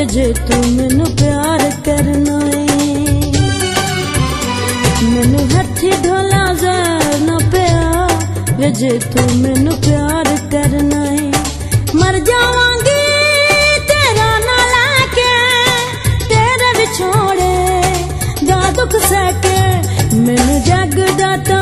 वे जे तू मैनू प्यार करना है। मैनू हथी ढोला जहर ना पिया वे जे तू मैनू प्यार करना है। मर जावांगी